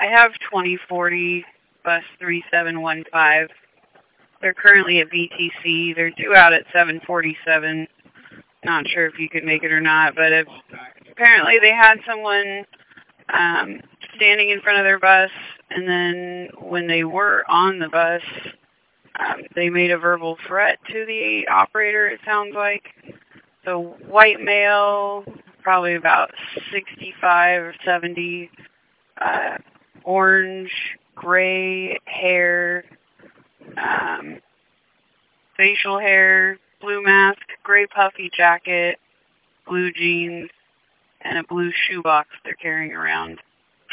I have 2040 bus 3715. They're currently at VTC. They're due out at 747. Not sure if you could make it or not, but apparently they had someone standing in front of their bus, and then when they were on the bus, they made a verbal threat to the operator, it sounds like. So white male, probably about 65 or 70, orange, gray hair, facial hair, blue mask, gray puffy jacket, blue jeans, and a blue shoebox they're carrying around.